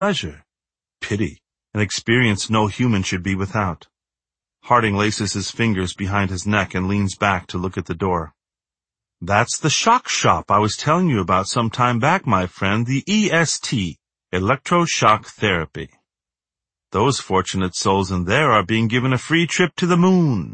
pleasure, pity, an experience no human should be without. Harding laces his fingers behind his neck and leans back to look at the door. That's the shock shop I was telling you about some time back, my friend, the EST, electroshock therapy. Those fortunate souls in there are being given a free trip to the moon.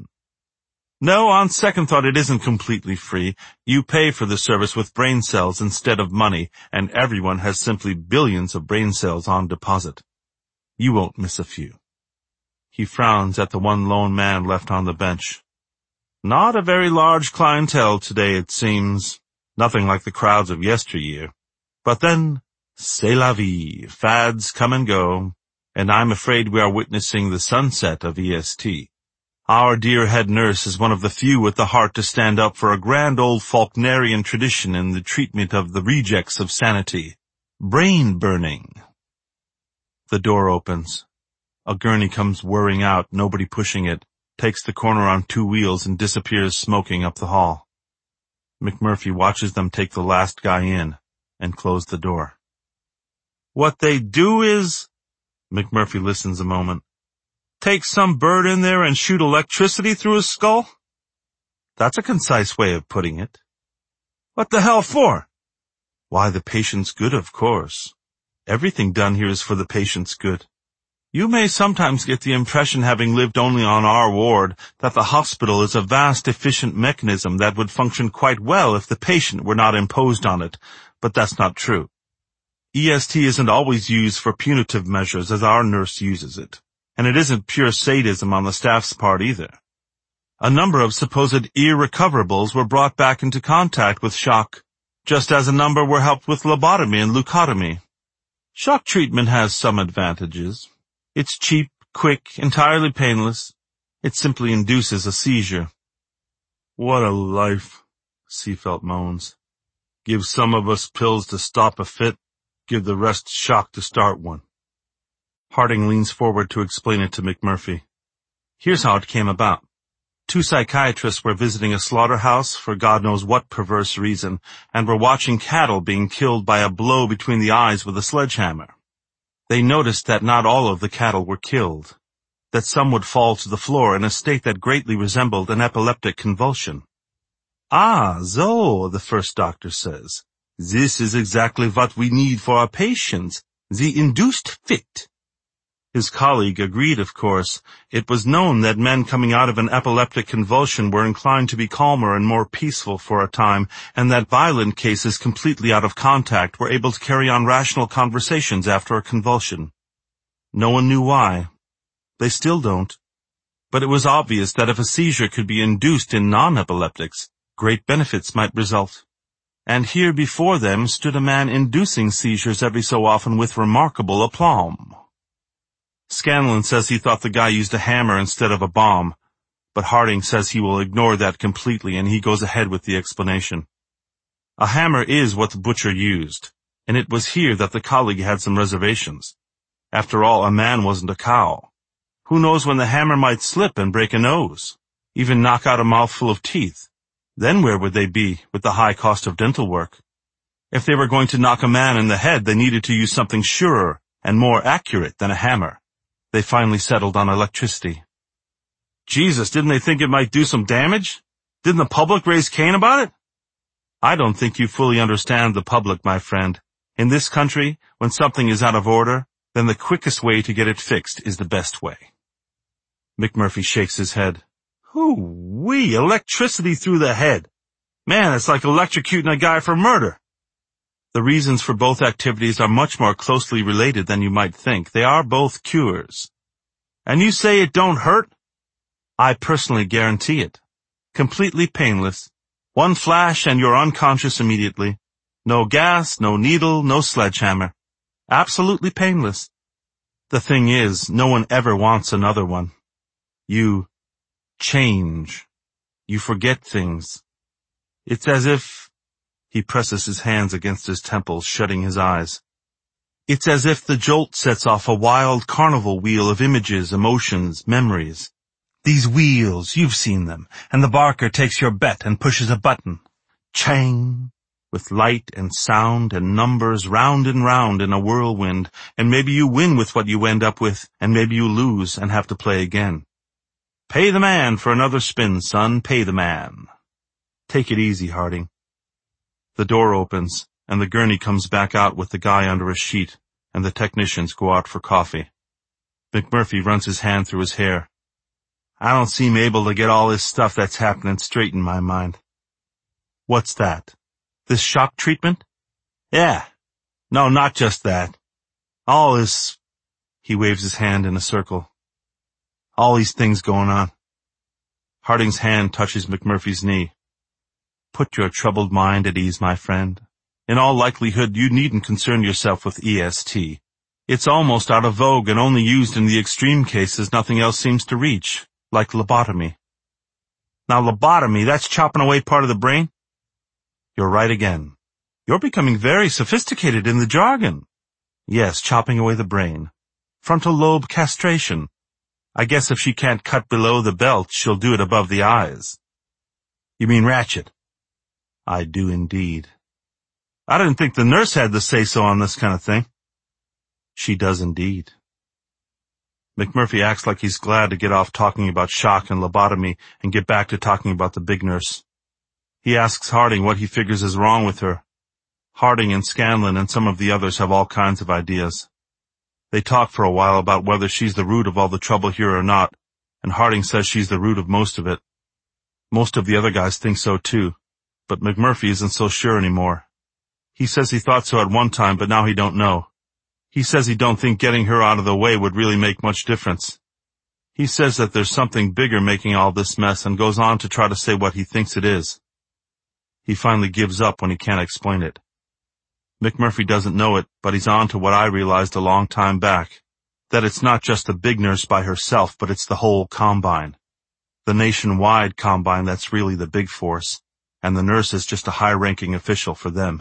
No, on second thought, it isn't completely free. You pay for the service with brain cells instead of money, and everyone has simply billions of brain cells on deposit. You won't miss a few. He frowns at the one lone man left on the bench. Not a very large clientele today, it seems. Nothing like the crowds of yesteryear. But then, c'est la vie. Fads come and go, and I'm afraid we are witnessing the sunset of EST. Our dear head nurse is one of the few with the heart to stand up for a grand old Faulknerian tradition in the treatment of the rejects of sanity. Brain burning. The door opens. A gurney comes whirring out, nobody pushing it, takes the corner on two wheels and disappears smoking up the hall. McMurphy watches them take the last guy in and close the door. What they do is... McMurphy listens a moment. Take some bird in there and shoot electricity through his skull? That's a concise way of putting it. What the hell for? Why, the patient's good, of course. Everything done here is for the patient's good. You may sometimes get the impression, having lived only on our ward, that the hospital is a vast, efficient mechanism that would function quite well if the patient were not imposed on it, but that's not true. EST isn't always used for punitive measures as our nurse uses it. And it isn't pure sadism on the staff's part either. A number of supposed irrecoverables were brought back into contact with shock, just as a number were helped with lobotomy and leucotomy. Shock treatment has some advantages. It's cheap, quick, entirely painless. It simply induces a seizure. What a life, Seefeld moans. Give some of us pills to stop a fit, give the rest shock to start one. Harding leans forward to explain it to McMurphy. Here's how it came about. 2 psychiatrists were visiting a slaughterhouse for God knows what perverse reason, and were watching cattle being killed by a blow between the eyes with a sledgehammer. They noticed that not all of the cattle were killed, that some would fall to the floor in a state that greatly resembled an epileptic convulsion. Ah, so, the first doctor says. This is exactly what we need for our patients, the induced fit. His colleague agreed, of course. It was known that men coming out of an epileptic convulsion were inclined to be calmer and more peaceful for a time, and that violent cases completely out of contact were able to carry on rational conversations after a convulsion. No one knew why. They still don't. But it was obvious that if a seizure could be induced in non-epileptics, great benefits might result. And here before them stood a man inducing seizures every so often with remarkable aplomb. Scanlon says he thought the guy used a hammer instead of a bomb, but Harding says he will ignore that completely, and he goes ahead with the explanation. A hammer is what the butcher used, and it was here that the colleague had some reservations. After all, a man wasn't a cow. Who knows when the hammer might slip and break a nose, even knock out a mouthful of teeth? Then where would they be with the high cost of dental work? If they were going to knock a man in the head, they needed to use something surer and more accurate than a hammer. They finally settled on electricity. Jesus, didn't they think it might do some damage? Didn't the public raise Cain about it? I don't think you fully understand the public, my friend. In this country, when something is out of order, then the quickest way to get it fixed is the best way. McMurphy shakes his head. Hoo-wee, electricity through the head. Man, it's like electrocuting a guy for murder. The reasons for both activities are much more closely related than you might think. They are both cures. And you say it don't hurt? I personally guarantee it. Completely painless. One flash and you're unconscious immediately. No gas, no needle, no sledgehammer. Absolutely painless. The thing is, no one ever wants another one. You change. You forget things. It's as if... He presses his hands against his temples, shutting his eyes. It's as if the jolt sets off a wild carnival wheel of images, emotions, memories. These wheels, you've seen them, and the barker takes your bet and pushes a button. Chang! with light and sound and numbers round and round in a whirlwind, and maybe you win with what you end up with, and maybe you lose and have to play again. Pay the man for another spin, son, pay the man. Take it easy, Harding. The door opens, and the gurney comes back out with the guy under a sheet, and the technicians go out for coffee. McMurphy runs his hand through his hair. I don't seem able to get all this stuff that's happening straight in my mind. What's that? This shock treatment? Yeah. No, not just that. All this... He waves his hand in a circle. All these things going on. Harding's hand touches McMurphy's knee. Put your troubled mind at ease, my friend. In all likelihood, you needn't concern yourself with EST. It's almost out of vogue and only used in the extreme cases nothing else seems to reach, like lobotomy. Now lobotomy, that's chopping away part of the brain? You're right again. You're becoming very sophisticated in the jargon. Yes, chopping away the brain. Frontal lobe castration. I guess if she can't cut below the belt, she'll do it above the eyes. You mean ratchet? I do indeed. I didn't think the nurse had the say-so on this kind of thing. She does indeed. McMurphy acts like he's glad to get off talking about shock and lobotomy and get back to talking about the big nurse. He asks Harding what he figures is wrong with her. Harding and Scanlon and some of the others have all kinds of ideas. They talk for a while about whether she's the root of all the trouble here or not, and Harding says she's the root of most of it. Most of the other guys think so too, but McMurphy isn't so sure anymore. He says he thought so at one time, but now he don't know. He says he don't think getting her out of the way would really make much difference. He says that there's something bigger making all this mess and goes on to try to say what he thinks it is. He finally gives up when he can't explain it. McMurphy doesn't know it, but he's on to what I realized a long time back, that it's not just the big nurse by herself, but it's the whole combine. The nationwide combine that's really the big force, and the nurse is just a high-ranking official for them.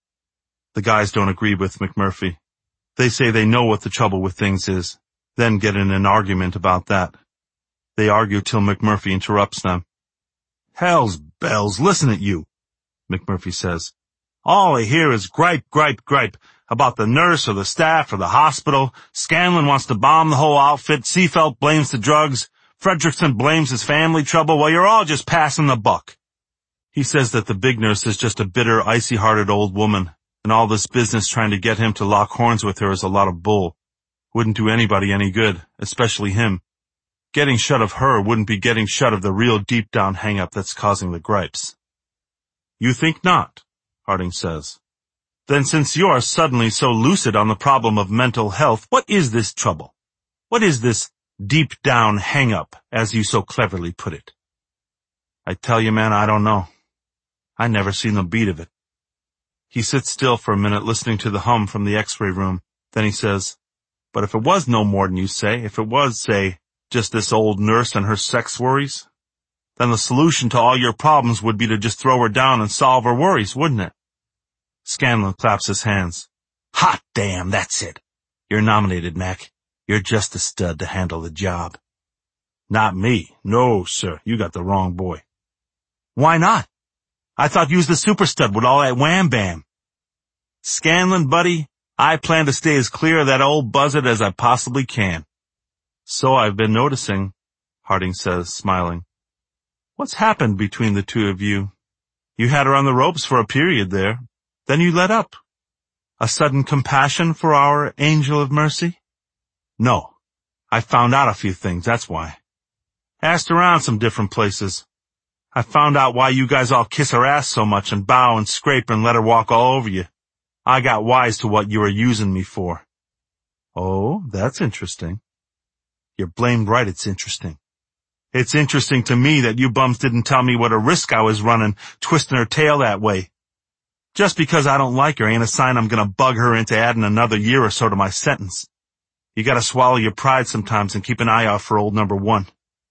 The guys don't agree with McMurphy. They say they know what the trouble with things is, then get in an argument about that. They argue till McMurphy interrupts them. Hell's bells, listen at you, McMurphy says. All I hear is gripe, gripe, gripe about the nurse or the staff or the hospital. Scanlon wants to bomb the whole outfit. Seefeld blames the drugs. Fredrickson blames his family trouble. Well, you're all just passing the buck. He says that the big nurse is just a bitter, icy-hearted old woman, and all this business trying to get him to lock horns with her is a lot of bull. Wouldn't do anybody any good, especially him. Getting shut of her wouldn't be getting shut of the real deep-down hang-up that's causing the gripes. You think not, Harding says. Then since you are suddenly so lucid on the problem of mental health, what is this trouble? What is this deep-down hang-up, as you so cleverly put it? I tell you, man, I don't know. I never seen the beat of it. He sits still for a minute listening to the hum from the x-ray room. Then he says, but if it was no more than you say, if it was, say, just this old nurse and her sex worries, then the solution to all your problems would be to just throw her down and solve her worries, wouldn't it? Scanlon claps his hands. Hot damn, that's it. You're nominated, Mac. You're just a stud to handle the job. Not me. No, sir. You got the wrong boy. Why not? I thought you was the super stud with all that wham-bam. Scanlon, buddy, I plan to stay as clear of that old buzzard as I possibly can. So I've been noticing, Harding says, smiling. What's happened between the two of you? You had her on the ropes for a period there. Then you let up. A sudden compassion for our angel of mercy? No. I found out a few things, that's why. Asked around some different places. I found out why you guys all kiss her ass so much and bow and scrape and let her walk all over you. I got wise to what you were using me for. Oh, that's interesting. You're blamed right, it's interesting. It's interesting to me that you bums didn't tell me what a risk I was running, twisting her tail that way. Just because I don't like her ain't a sign I'm gonna bug her into adding another year or so to my sentence. You gotta swallow your pride sometimes and keep an eye out for old number one.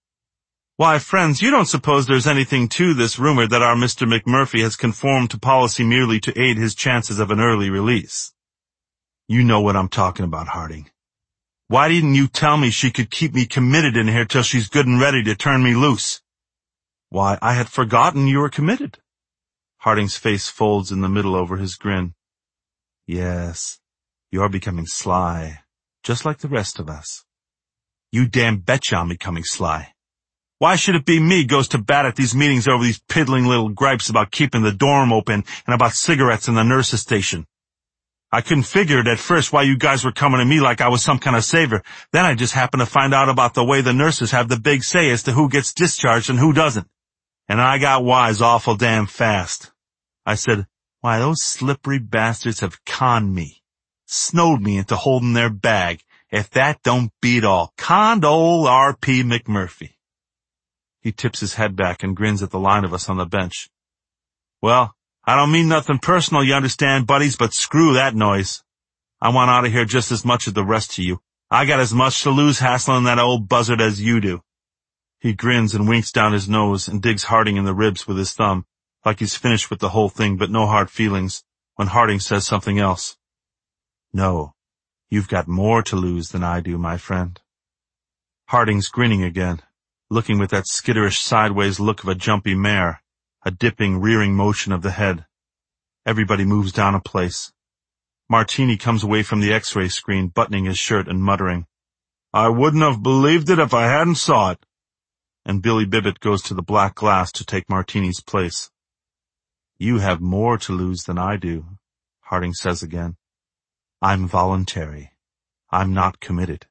Why, friends, you don't suppose there's anything to this rumor that our Mr. McMurphy has conformed to policy merely to aid his chances of an early release? You know what I'm talking about, Harding. Why didn't you tell me she could keep me committed in here till she's good and ready to turn me loose? Why, I had forgotten you were committed. Harding's face folds in the middle over his grin. Yes, you're becoming sly, just like the rest of us. You damn betcha I'm becoming sly. Why should it be me goes to bat at these meetings over these piddling little gripes about keeping the dorm open and about cigarettes in the nurse's station? I couldn't figure it at first why you guys were coming to me like I was some kind of savior. Then I just happened to find out about the way the nurses have the big say as to who gets discharged and who doesn't. And I got wise awful damn fast. I said, why, those slippery bastards have conned me. Snowed me into holding their bag. If that don't beat all. Conned old R.P. McMurphy. He tips his head back and grins at the line of us on the bench. Well, I don't mean nothing personal, you understand, buddies, but screw that noise. I want out of here just as much as the rest of you. I got as much to lose hassling that old buzzard as you do. He grins and winks down his nose and digs Harding in the ribs with his thumb, like he's finished with the whole thing but no hard feelings, when Harding says something else. No, you've got more to lose than I do, my friend. Harding's grinning again, looking with that skitterish sideways look of a jumpy mare, a dipping, rearing motion of the head. Everybody moves down a place. Martini comes away from the X-ray screen, buttoning his shirt and muttering, I wouldn't have believed it if I hadn't saw it. And Billy Bibbit goes to the black glass to take Martini's place. You have more to lose than I do, Harding says again. I'm voluntary. I'm not committed.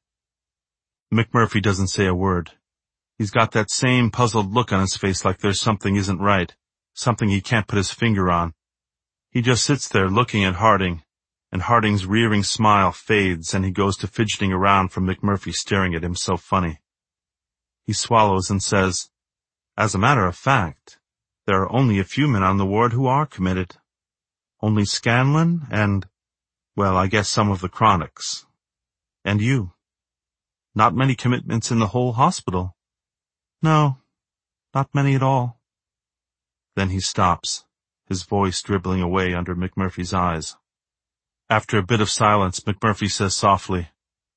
McMurphy doesn't say a word. He's got that same puzzled look on his face like there's something isn't right, something he can't put his finger on. He just sits there looking at Harding, and Harding's rearing smile fades and he goes to fidgeting around from McMurphy staring at him so funny. He swallows and says, As a matter of fact, there are only a few men on the ward who are committed. Only Scanlon and, well, I guess some of the chronics. And you. Not many commitments in the whole hospital. No, not many at all. Then he stops, his voice dribbling away under McMurphy's eyes. After a bit of silence, McMurphy says softly,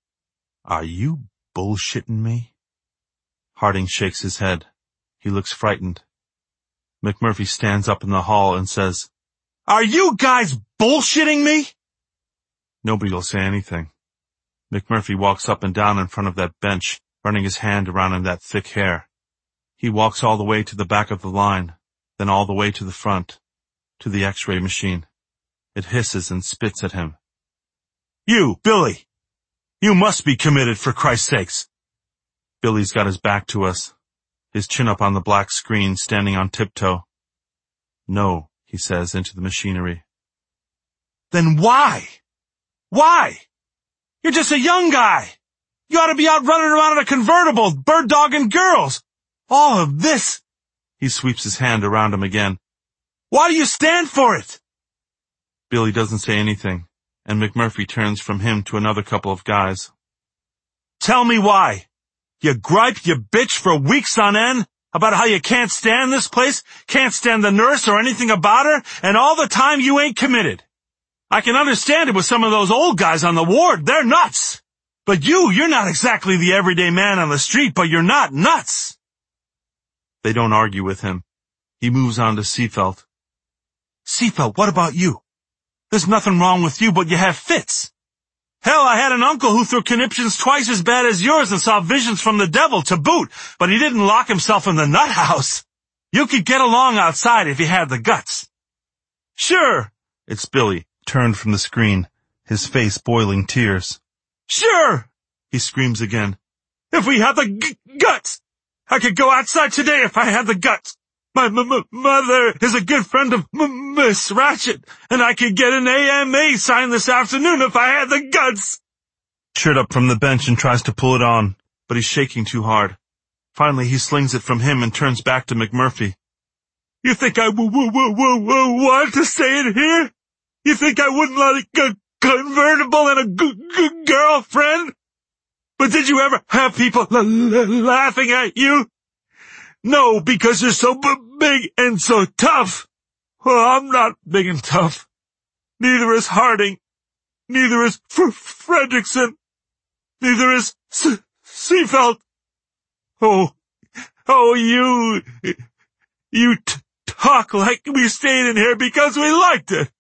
Are you bullshitting me? Harding shakes his head. He looks frightened. McMurphy stands up in the hall and says, Are you guys bullshitting me? Nobody will say anything. McMurphy walks up and down in front of that bench, running his hand around in that thick hair. He walks all the way to the back of the line, then all the way to the front, to the X-ray machine. It hisses and spits at him. You, Billy! You must be committed, for Christ's sakes! Billy's got his back to us, his chin up on the black screen, standing on tiptoe. No, he says into the machinery. Then why? Why? You're just a young guy. You ought to be out running around in a convertible, bird-dogging girls. All of this. He sweeps his hand around him again. Why do you stand for it? Billy doesn't say anything, and McMurphy turns from him to another couple of guys. Tell me why. You gripe, you bitch for weeks on end about how you can't stand this place, can't stand the nurse or anything about her, and all the time you ain't committed. I can understand it with some of those old guys on the ward. They're nuts. But you're not exactly the everyday man on the street, but you're not nuts. They don't argue with him. He moves on to Seefeld. Seefeld, what about you? There's nothing wrong with you, but you have fits. Hell, I had an uncle who threw conniptions twice as bad as yours and saw visions from the devil to boot, but he didn't lock himself in the nut house. You could get along outside if you had the guts. Sure. It's Billy, turned from the screen, his face boiling tears. Sure, he screams again. If we had the guts. I could go outside today if I had the guts. My mother is a good friend of Miss Ratchet, and I could get an AMA signed this afternoon if I had the guts. Shirt up from the bench and tries to pull it on, but he's shaking too hard. Finally, he slings it from him and turns back to McMurphy. You think I want to stay in here? You think I wouldn't let a convertible and a girlfriend? But did you ever have people laughing at you? No, because you're so big and so tough. Well, I'm not big and tough. Neither is Harding. Neither is Fredrickson. Neither is Seefeld. Oh, you talk like we stayed in here because we liked it.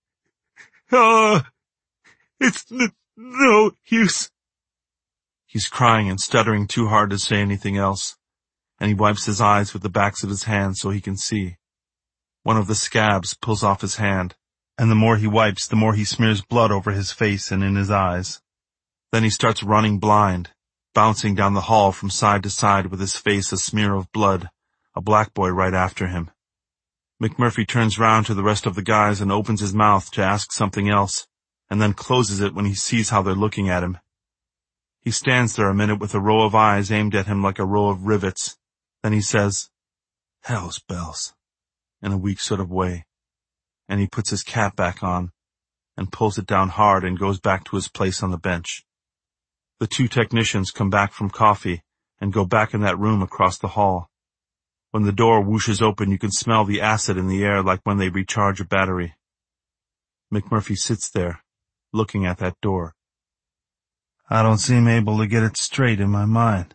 It's no use. He's crying and stuttering too hard to say anything else, and he wipes his eyes with the backs of his hands so he can see. One of the scabs pulls off his hand, and the more he wipes, the more he smears blood over his face and in his eyes. Then he starts running blind, bouncing down the hall from side to side with his face a smear of blood, a black boy right after him. McMurphy turns round to the rest of the guys and opens his mouth to ask something else, and then closes it when he sees how they're looking at him. He stands there a minute with a row of eyes aimed at him like a row of rivets. Then he says, "Hell's bells," in a weak sort of way, and he puts his cap back on and pulls it down hard and goes back to his place on the bench. The two technicians come back from coffee and go back in that room across the hall. When the door whooshes open, you can smell the acid in the air like when they recharge a battery. McMurphy sits there, looking at that door. I don't seem able to get it straight in my mind.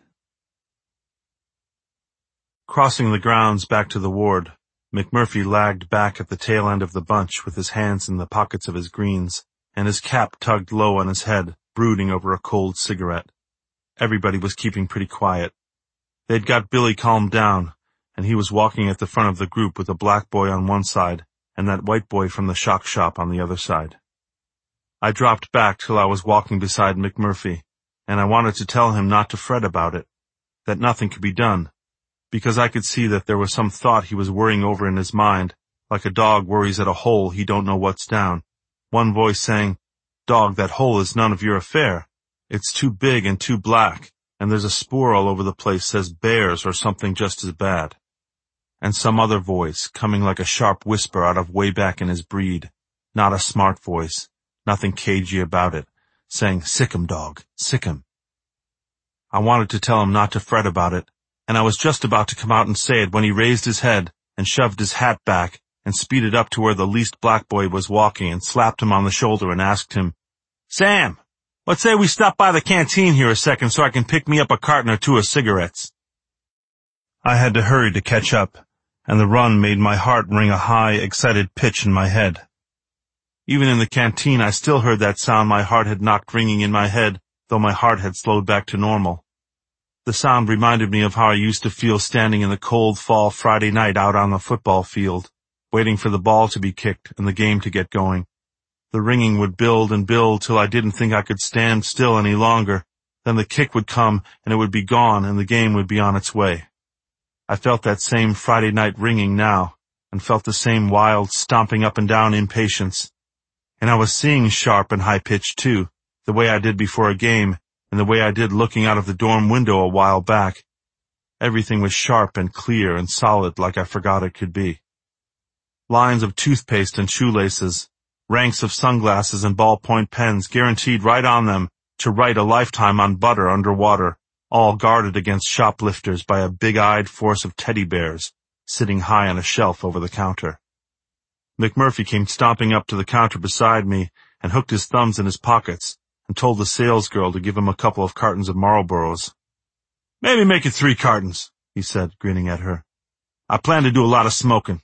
Crossing the grounds back to the ward, McMurphy lagged back at the tail end of the bunch with his hands in the pockets of his greens and his cap tugged low on his head, brooding over a cold cigarette. Everybody was keeping pretty quiet. They'd got Billy calmed down, and he was walking at the front of the group with a black boy on one side and that white boy from the shock shop on the other side. I dropped back till I was walking beside McMurphy, and I wanted to tell him not to fret about it, that nothing could be done, because I could see that there was some thought he was worrying over in his mind, like a dog worries at a hole he don't know what's down. One voice saying, "Dog, that hole is none of your affair. It's too big and too black, and there's a spoor all over the place says bears or something just as bad." And some other voice, coming like a sharp whisper out of way back in his breed, not a smart voice, nothing cagey about it, saying, "Sick 'em, dog, sick 'em." I wanted to tell him not to fret about it, and I was just about to come out and say it when he raised his head and shoved his hat back and speeded up to where the least black boy was walking and slapped him on the shoulder and asked him, "Sam, let's say we stop by the canteen here a second so I can pick me up a carton or two of cigarettes." I had to hurry to catch up, and the run made my heart ring a high, excited pitch in my head. Even in the canteen, I still heard that sound my heart had knocked ringing in my head, though my heart had slowed back to normal. The sound reminded me of how I used to feel standing in the cold fall Friday night out on the football field, waiting for the ball to be kicked and the game to get going. The ringing would build and build till I didn't think I could stand still any longer. Then the kick would come and it would be gone and the game would be on its way. I felt that same Friday night ringing now, and felt the same wild stomping up and down impatience. And I was seeing sharp and high-pitched too, the way I did before a game, and the way I did looking out of the dorm window a while back. Everything was sharp and clear and solid like I forgot it could be. Lines of toothpaste and shoelaces, ranks of sunglasses and ballpoint pens guaranteed right on them to write a lifetime on butter underwater, all guarded against shoplifters by a big-eyed force of teddy bears sitting high on a shelf over the counter. McMurphy came stomping up to the counter beside me and hooked his thumbs in his pockets and told the salesgirl to give him a couple of cartons of Marlboros. "Maybe make it 3 cartons, he said, grinning at her. "I plan to do a lot of smoking."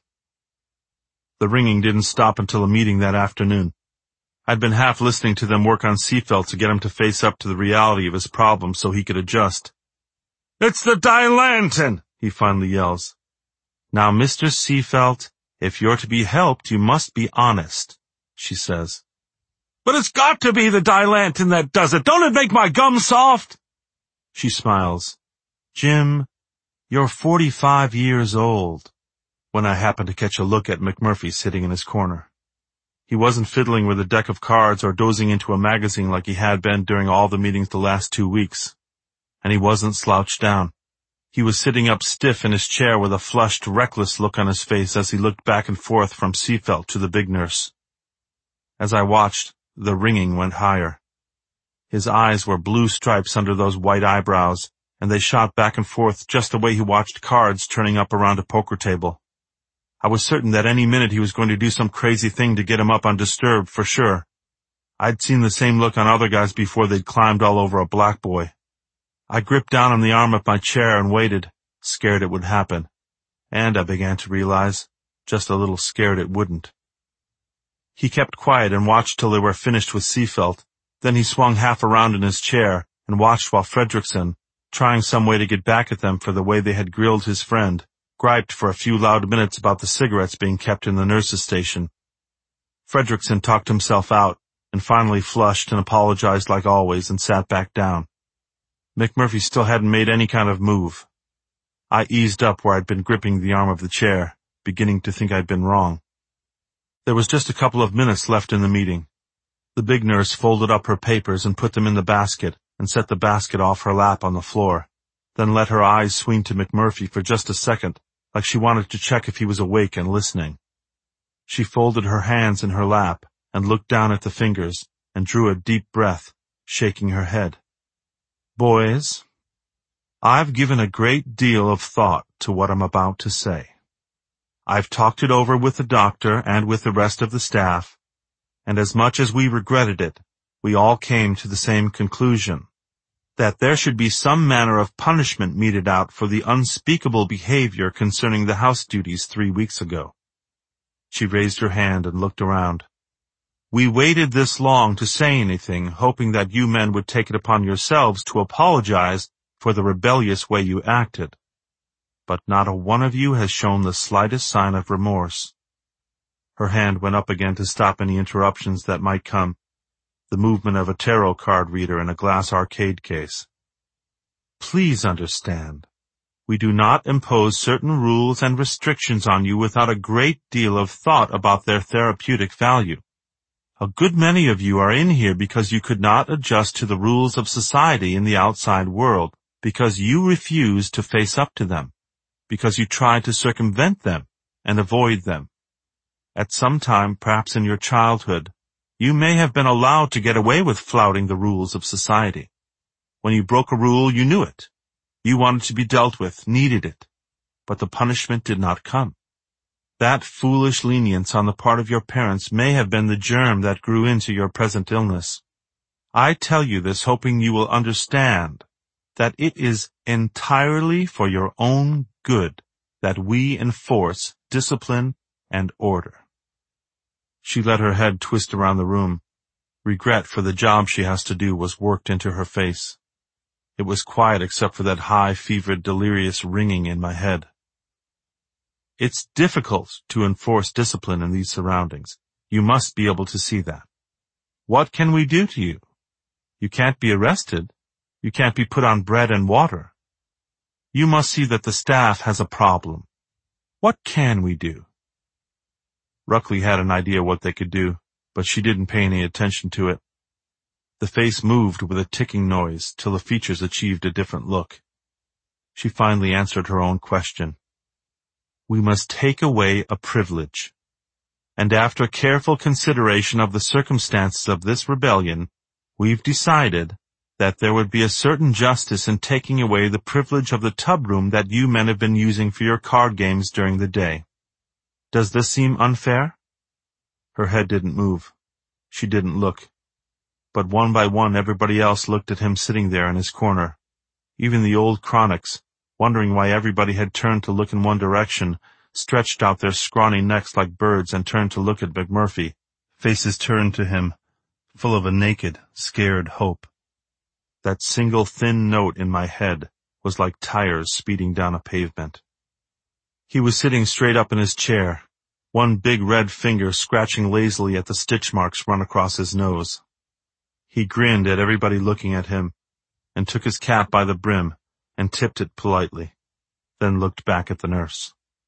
The ringing didn't stop until a meeting that afternoon. I'd been half listening to them work on Seefeld to get him to face up to the reality of his problem so he could adjust. "It's the Dilantin," he finally yells. "Now, Mr. Seefeld, if you're to be helped, you must be honest," she says. "But it's got to be the Dilantin that does it. Don't it make my gum soft?" She smiles. "Jim, you're 45 years old," when I happened to catch a look at McMurphy sitting in his corner. He wasn't fiddling with a deck of cards or dozing into a magazine like he had been during all the meetings the last 2 weeks. And he wasn't slouched down. He was sitting up stiff in his chair with a flushed, reckless look on his face as he looked back and forth from Seefeld to the big nurse. As I watched, the ringing went higher. His eyes were blue stripes under those white eyebrows, and they shot back and forth just the way he watched cards turning up around a poker table. I was certain that any minute he was going to do some crazy thing to get him up undisturbed, for sure. I'd seen the same look on other guys before they'd climbed all over a black boy. I gripped down on the arm of my chair and waited, scared it would happen. And I began to realize just a little scared it wouldn't. He kept quiet and watched till they were finished with Seefeld. Then he swung half around in his chair and watched while Fredrickson, trying some way to get back at them for the way they had grilled his friend, griped for a few loud minutes about the cigarettes being kept in the nurse's station. Fredrickson talked himself out and finally flushed and apologized like always and sat back down. McMurphy still hadn't made any kind of move. I eased up where I'd been gripping the arm of the chair, beginning to think I'd been wrong. There was just a couple of minutes left in the meeting. The big nurse folded up her papers and put them in the basket and set the basket off her lap on the floor, then let her eyes swing to McMurphy for just a second, like she wanted to check if he was awake and listening. She folded her hands in her lap and looked down at the fingers and drew a deep breath, shaking her head. Boys, I've given a great deal of thought to what I'm about to say. I've talked it over with the doctor and with the rest of the staff, and as much as we regretted it, we all came to the same conclusion, that there should be some manner of punishment meted out for the unspeakable behavior concerning the house duties 3 weeks ago. She raised her hand and looked around. We waited this long to say anything, hoping that you men would take it upon yourselves to apologize for the rebellious way you acted. But not a one of you has shown the slightest sign of remorse. Her hand went up again to stop any interruptions that might come, the movement of a tarot card reader in a glass arcade case. Please understand, we do not impose certain rules and restrictions on you without a great deal of thought about their therapeutic value. A good many of you are in here because you could not adjust to the rules of society in the outside world, because you refused to face up to them, because you tried to circumvent them and avoid them. At some time, perhaps in your childhood, you may have been allowed to get away with flouting the rules of society. When you broke a rule, you knew it. You wanted to be dealt with, needed it. But the punishment did not come. That foolish lenience on the part of your parents may have been the germ that grew into your present illness. I tell you this hoping you will understand that it is entirely for your own good that we enforce discipline and order. She let her head twist around the room. Regret for the job she has to do was worked into her face. It was quiet except for that high-fevered, delirious ringing in my head. It's difficult to enforce discipline in these surroundings. You must be able to see that. What can we do to you? You can't be arrested. You can't be put on bread and water. You must see that the staff has a problem. What can we do? Ruckley had an idea what they could do, but she didn't pay any attention to it. The face moved with a ticking noise till the features achieved a different look. She finally answered her own question. We must take away a privilege. And after careful consideration of the circumstances of this rebellion, we've decided that there would be a certain justice in taking away the privilege of the tub room that you men have been using for your card games during the day. Does this seem unfair? Her head didn't move. She didn't look. But one by one everybody else looked at him sitting there in his corner. Even the old chronics, wondering why everybody had turned to look in one direction, stretched out their scrawny necks like birds and turned to look at McMurphy, faces turned to him, full of a naked, scared hope. That single thin note in my head was like tires speeding down a pavement. He was sitting straight up in his chair, one big red finger scratching lazily at the stitch marks run across his nose. He grinned at everybody looking at him, and took his cap by the brim and tipped it politely, then looked back at the nurse.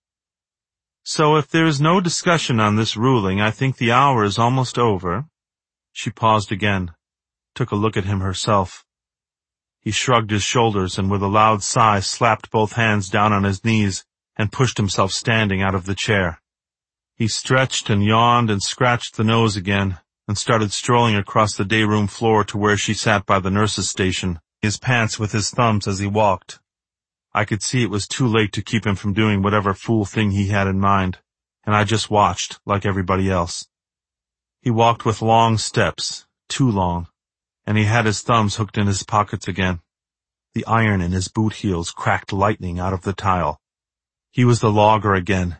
So if there is no discussion on this ruling, I think the hour is almost over. She paused again, took a look at him herself. He shrugged his shoulders and with a loud sigh slapped both hands down on his knees and pushed himself standing out of the chair. He stretched and yawned and scratched the nose again and started strolling across the day-room floor to where she sat by the nurse's station, his pants with his thumbs as he walked. I could see it was too late to keep him from doing whatever fool thing he had in mind, and I just watched like everybody else. He walked with long steps, too long, and he had his thumbs hooked in his pockets again. The iron in his boot heels cracked lightning out of the tile. He was the logger again,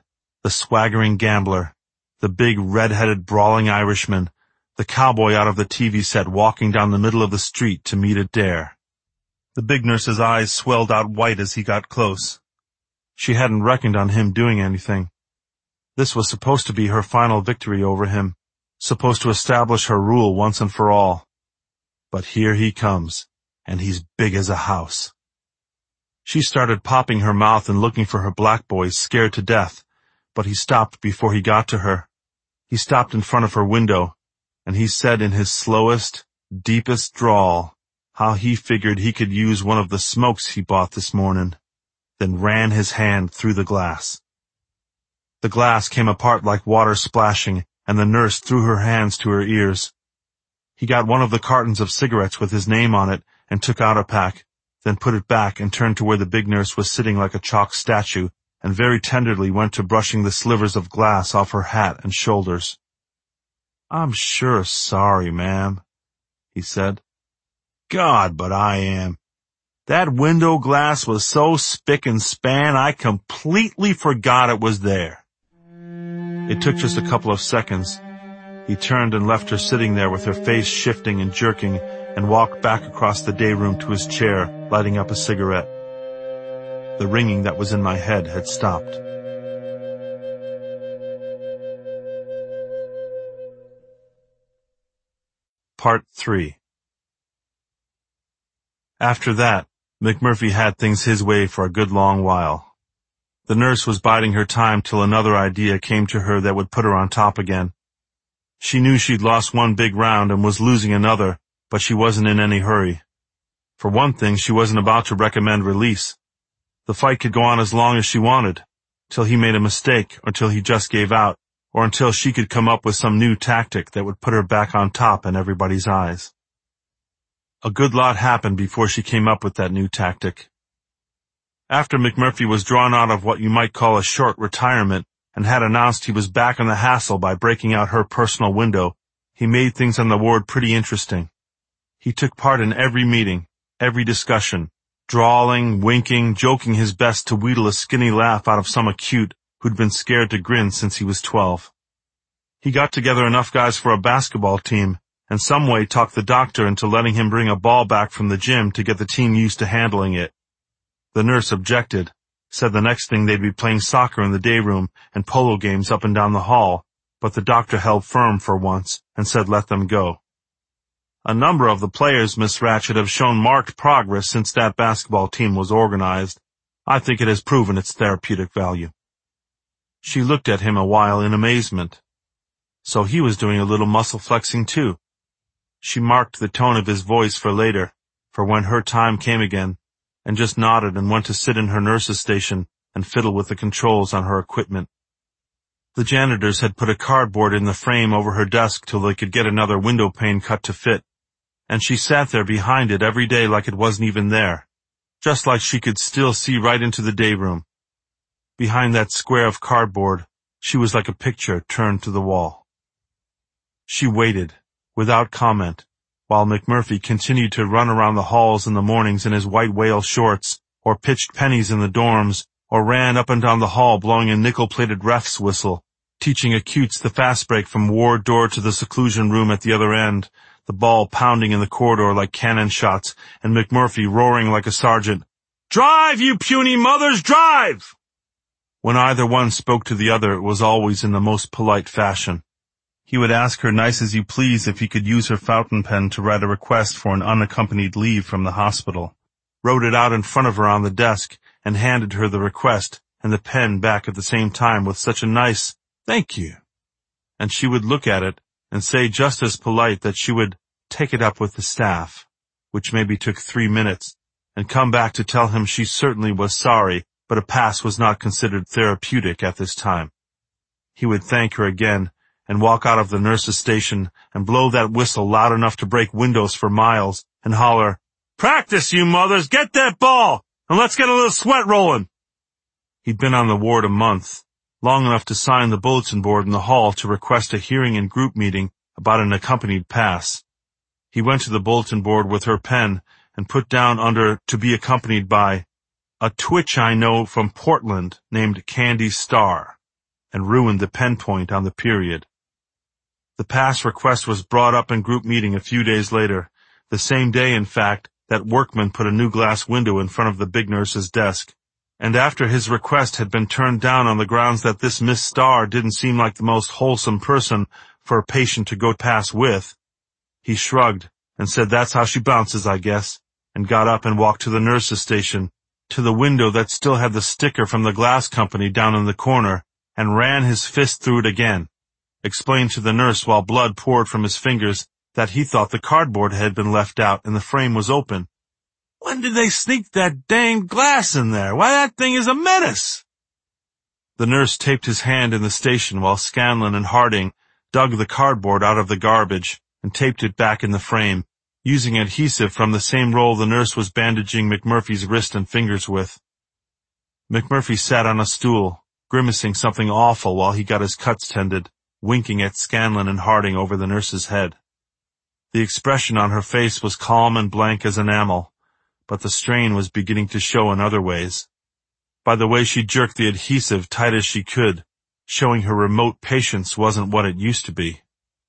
the swaggering gambler, the big red-headed brawling Irishman, the cowboy out of the TV set walking down the middle of the street to meet Adair. The big nurse's eyes swelled out white as he got close. She hadn't reckoned on him doing anything. This was supposed to be her final victory over him, supposed to establish her rule once and for all. But here he comes, and he's big as a house. She started popping her mouth and looking for her black boy, scared to death, but he stopped before he got to her. He stopped in front of her window, and he said in his slowest, deepest drawl how he figured he could use one of the smokes he bought this morning, then ran his hand through the glass. The glass came apart like water splashing, and the nurse threw her hands to her ears. He got one of the cartons of cigarettes with his name on it and took out a pack, then put it back and turned to where the big nurse was sitting like a chalk statue, and very tenderly went to brushing the slivers of glass off her hat and shoulders. "I'm sure sorry, ma'am," he said. "God, but I am. That window glass was so spick and span I completely forgot it was there." It took just a couple of seconds. He turned and left her sitting there with her face shifting and jerking, and walked back across the day room to his chair, lighting up a cigarette. The ringing that was in my head had stopped. Part 3. After that, McMurphy had things his way for a good long while. The nurse was biding her time till another idea came to her that would put her on top again. She knew she'd lost one big round and was losing another, but she wasn't in any hurry. For one thing, she wasn't about to recommend release. The fight could go on as long as she wanted, till he made a mistake, or till he just gave out, or until she could come up with some new tactic that would put her back on top in everybody's eyes. A good lot happened before she came up with that new tactic. After McMurphy was drawn out of what you might call a short retirement and had announced he was back on the hassle by breaking out her personal window, he made things on the ward pretty interesting. He took part in every meeting, every discussion, drawling, winking, joking his best to wheedle a skinny laugh out of some acute who'd been scared to grin since he was 12. He got together enough guys for a basketball team, and some way talked the doctor into letting him bring a ball back from the gym to get the team used to handling it. The nurse objected, said the next thing they'd be playing soccer in the day room and polo games up and down the hall, but the doctor held firm for once and said let them go. A number of the players, Miss Ratchet, have shown marked progress since that basketball team was organized. I think it has proven its therapeutic value. She looked at him a while in amazement. So he was doing a little muscle flexing too. She marked the tone of his voice for later, for when her time came again, and just nodded and went to sit in her nurse's station and fiddle with the controls on her equipment. The janitors had put a cardboard in the frame over her desk till they could get another window pane cut to fit, and she sat there behind it every day like it wasn't even there, just like she could still see right into the day room. Behind that square of cardboard, she was like a picture turned to the wall. She waited, without comment, while McMurphy continued to run around the halls in the mornings in his white whale shorts, or pitched pennies in the dorms, or ran up and down the hall blowing a nickel-plated ref's whistle, teaching acutes the fast break from ward door to the seclusion room at the other end, the ball pounding in the corridor like cannon shots, and McMurphy roaring like a sergeant, "Drive, you puny mothers, drive!" When either one spoke to the other, it was always in the most polite fashion. He would ask her nice as you please if he could use her fountain pen to write a request for an unaccompanied leave from the hospital, wrote it out in front of her on the desk, and handed her the request and the pen back at the same time with such a nice, "Thank you." And she would look at it and say just as polite that she would take it up with the staff, which maybe took 3 minutes, and come back to tell him she certainly was sorry, but a pass was not considered therapeutic at this time. He would thank her again and walk out of the nurse's station and blow that whistle loud enough to break windows for miles and holler, "Practice, you mothers! Get that ball! And let's get a little sweat rolling!" He'd been on the ward a month, long enough to sign the bulletin board in the hall to request a hearing and group meeting about an accompanied pass. He went to the bulletin board with her pen and put down under "to be accompanied by" a twitch I know from Portland named Candy Starr. and ruined the pen point on the period. The pass request was brought up in group meeting a few days later, the same day, in fact, that workman put a new glass window in front of the big nurse's desk. And after his request had been turned down on the grounds that this Miss Starr didn't seem like the most wholesome person for a patient to go pass with, he shrugged and said that's how she bounces, I guess, and got up and walked to the nurse's station, to the window that still had the sticker from the glass company down in the corner, and ran his fist through it again, explained to the nurse while blood poured from his fingers that he thought the cardboard had been left out and the frame was open. When did they sneak that dang glass in there? Why, that thing is a menace! The nurse taped his hand in the station while Scanlon and Harding dug the cardboard out of the garbage and taped it back in the frame, using adhesive from the same roll the nurse was bandaging McMurphy's wrist and fingers with. McMurphy sat on a stool, grimacing something awful while he got his cuts tended, winking at Scanlon and Harding over the nurse's head. The expression on her face was calm and blank as enamel, but the strain was beginning to show in other ways. By the way she jerked the adhesive tight as she could, showing her remote patience wasn't what it used to be.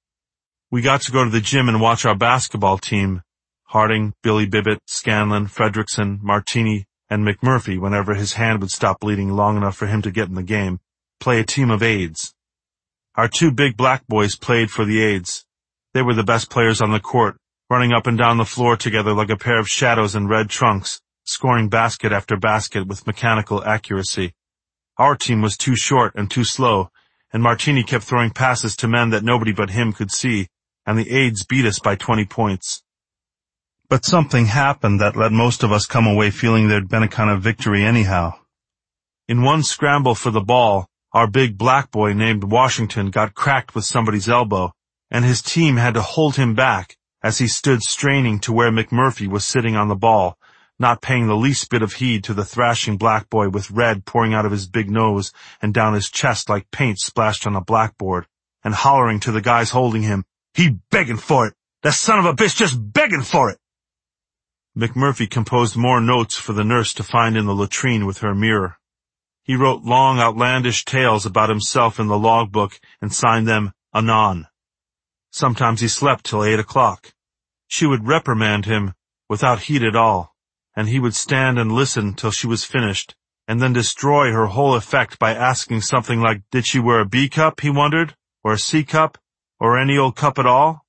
We got to go to the gym and watch our basketball team, Harding, Billy Bibbett, Scanlon, Fredrickson, Martini, and McMurphy, whenever his hand would stop bleeding long enough for him to get in the game, play a team of aides. Our two big black boys played for the aides. They were the best players on the court, running up and down the floor together like a pair of shadows in red trunks, scoring basket after basket with mechanical accuracy. Our team was too short and too slow, and Martini kept throwing passes to men that nobody but him could see, and the aides beat us by 20 points. But something happened that let most of us come away feeling there'd been a kind of victory anyhow. In one scramble for the ball, our big black boy named Washington got cracked with somebody's elbow, and his team had to hold him back as he stood straining to where McMurphy was sitting on the ball, not paying the least bit of heed to the thrashing black boy with red pouring out of his big nose and down his chest like paint splashed on a blackboard, and hollering to the guys holding him, "He begging for it! That son of a bitch just begging for it!" McMurphy composed more notes for the nurse to find in the latrine with her mirror. He wrote long, outlandish tales about himself in the logbook and signed them Anon. Sometimes he slept till 8 o'clock. She would reprimand him without heat at all, and he would stand and listen till she was finished, and then destroy her whole effect by asking something like, did she wear a B cup, he wondered, or a C cup, or any old cup at all?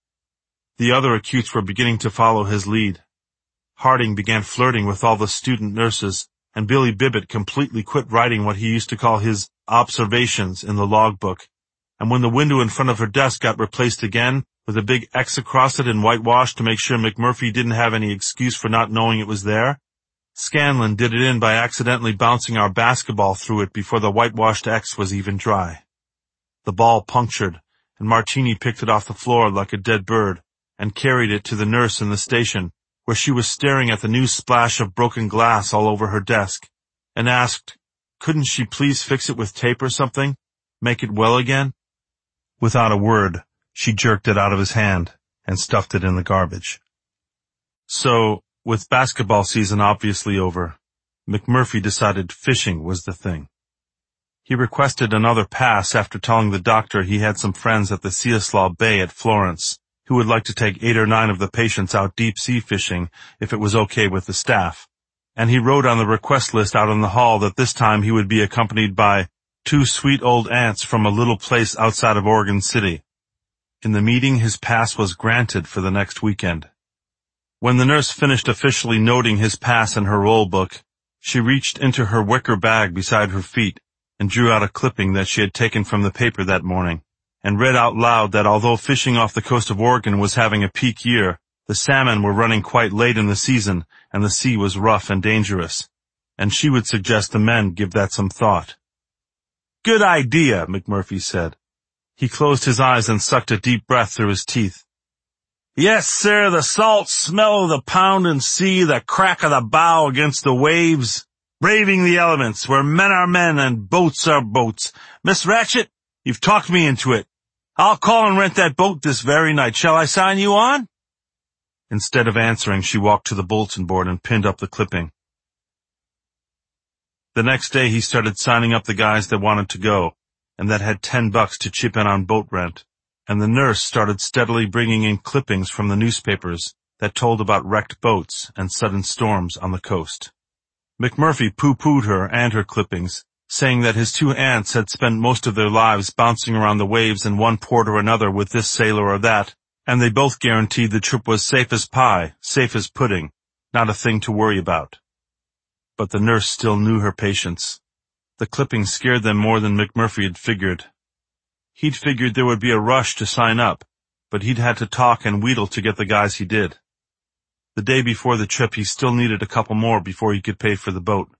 The other acutes were beginning to follow his lead. Harding began flirting with all the student nurses, and Billy Bibbett completely quit writing what he used to call his observations in the logbook, and when the window in front of her desk got replaced again, with a big X across it in whitewash to make sure McMurphy didn't have any excuse for not knowing it was there, Scanlon did it in by accidentally bouncing our basketball through it before the whitewashed X was even dry. The ball punctured, and Martini picked it off the floor like a dead bird and carried it to the nurse in the station, where she was staring at the new splash of broken glass all over her desk, and asked, couldn't she please fix it with tape or something, make it well again? Without a word, she jerked it out of his hand and stuffed it in the garbage. So, with basketball season obviously over, McMurphy decided fishing was the thing. He requested another pass after telling the doctor he had some friends at the Cieslaw Bay at Florence who would like to take 8 or 9 of the patients out deep-sea fishing if it was okay with the staff, and he wrote on the request list out in the hall that this time he would be accompanied by 2 sweet old aunts from a little place outside of Oregon City. In the meeting, his pass was granted for the next weekend. When the nurse finished officially noting his pass in her roll book, she reached into her wicker bag beside her feet and drew out a clipping that she had taken from the paper that morning, and read out loud that although fishing off the coast of Oregon was having a peak year, the salmon were running quite late in the season and the sea was rough and dangerous, and she would suggest the men give that some thought. Good idea, McMurphy said. He closed his eyes and sucked a deep breath through his teeth. Yes, sir, the salt smell of the pounding sea, the crack of the bow against the waves, braving the elements where men are men and boats are boats. Miss Ratchet, you've talked me into it. I'll call and rent that boat this very night. Shall I sign you on? Instead of answering, she walked to the bulletin board and pinned up the clipping. The next day he started signing up the guys that wanted to go, and that had $10 to chip in on boat rent, and the nurse started steadily bringing in clippings from the newspapers that told about wrecked boats and sudden storms on the coast. McMurphy pooh-poohed her and her clippings, saying that his two aunts had spent most of their lives bouncing around the waves in one port or another with this sailor or that, and they both guaranteed the trip was safe as pie, safe as pudding, not a thing to worry about. But the nurse still knew her patients. The clippings scared them more than McMurphy had figured. He'd figured there would be a rush to sign up, but he'd had to talk and wheedle to get the guys he did. The day before the trip, he still needed a couple more before he could pay for the boat.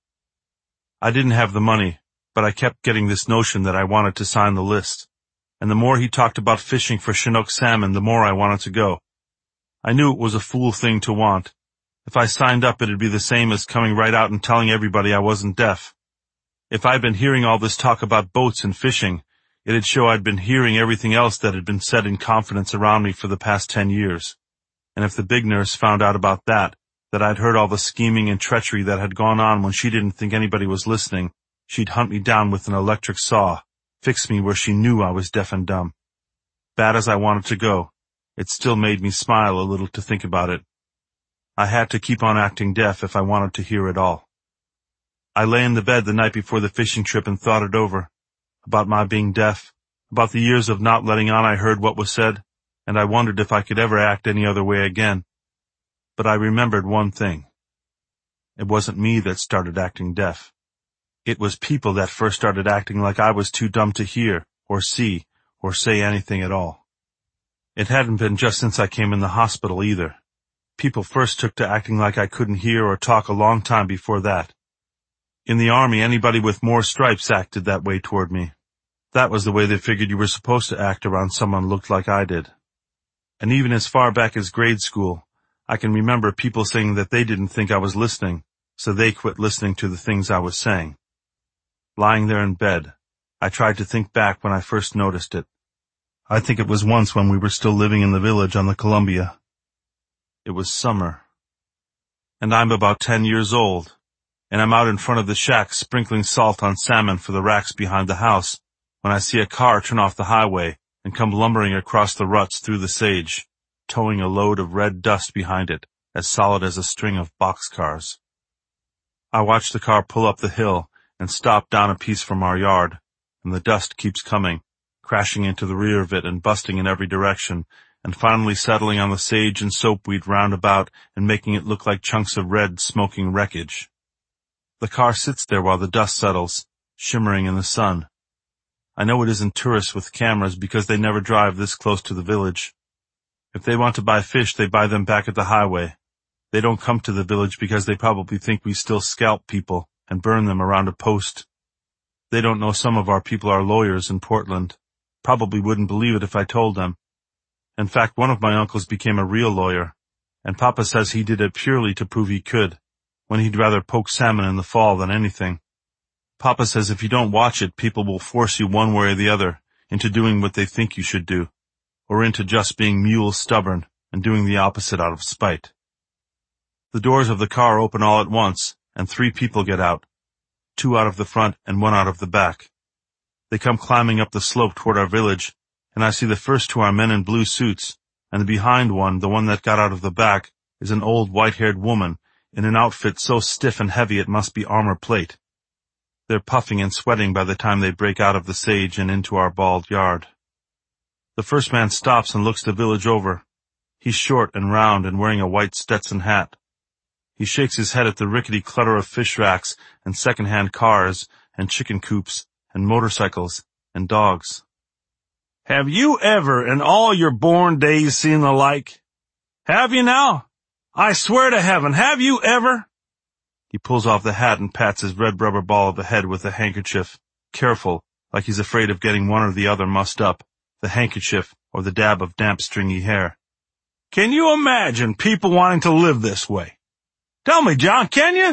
I didn't have the money, but I kept getting this notion that I wanted to sign the list. And the more he talked about fishing for Chinook salmon, the more I wanted to go. I knew it was a fool thing to want. If I signed up, it'd be the same as coming right out and telling everybody I wasn't deaf. If I'd been hearing all this talk about boats and fishing, it'd show I'd been hearing everything else that had been said in confidence around me for the past 10 years. And if the big nurse found out about that I'd heard all the scheming and treachery that had gone on when she didn't think anybody was listening, she'd hunt me down with an electric saw, fix me where she knew I was deaf and dumb. Bad as I wanted to go, it still made me smile a little to think about it. I had to keep on acting deaf if I wanted to hear it all. I lay in the bed the night before the fishing trip and thought it over, about my being deaf, about the years of not letting on I heard what was said, and I wondered if I could ever act any other way again. But I remembered one thing. It wasn't me that started acting deaf. It was people that first started acting like I was too dumb to hear, or see, or say anything at all. It hadn't been just since I came in the hospital either. People first took to acting like I couldn't hear or talk a long time before that. In the army, anybody with more stripes acted that way toward me. That was the way they figured you were supposed to act around someone who looked like I did. And even as far back as grade school, I can remember people saying that they didn't think I was listening, so they quit listening to the things I was saying. Lying there in bed, I tried to think back when I first noticed it. I think it was once when we were still living in the village on the Columbia. It was summer. And I'm about 10 years old, and I'm out in front of the shack sprinkling salt on salmon for the racks behind the house when I see a car turn off the highway and come lumbering across the ruts through the sage, towing a load of red dust behind it, as solid as a string of boxcars. I watch the car pull up the hill and stop down a piece from our yard, and the dust keeps coming, crashing into the rear of it and busting in every direction, and finally settling on the sage and soapweed round about and making it look like chunks of red, smoking wreckage. The car sits there while the dust settles, shimmering in the sun. I know it isn't tourists with cameras because they never drive this close to the village. If they want to buy fish, they buy them back at the highway. They don't come to the village because they probably think we still scalp people and burn them around a post. They don't know some of our people are lawyers in Portland. Probably wouldn't believe it if I told them. In fact, one of my uncles became a real lawyer, and Papa says he did it purely to prove he could, when he'd rather poke salmon in the fall than anything. Papa says if you don't watch it, people will force you one way or the other into doing what they think you should do, or into just being mule stubborn and doing the opposite out of spite. The doors of the car open all at once, and 3 people get out, 2 out of the front and 1 out of the back. They come climbing up the slope toward our village, and I see the first 2 are men in blue suits, and the behind one, the one that got out of the back, is an old white-haired woman in an outfit so stiff and heavy it must be armor plate. They're puffing and sweating by the time they break out of the sage and into our bald yard. The first man stops and looks the village over. He's short and round and wearing a white Stetson hat. He shakes his head at the rickety clutter of fish racks and second-hand cars and chicken coops and motorcycles and dogs. Have you ever in all your born days seen the like? Have you now? I swear to heaven, have you ever? He pulls off the hat and pats his red rubber ball of a head with a handkerchief, careful, like he's afraid of getting one or the other mussed up, the handkerchief or the dab of damp stringy hair. Can you imagine people wanting to live this way? Tell me, John, can you?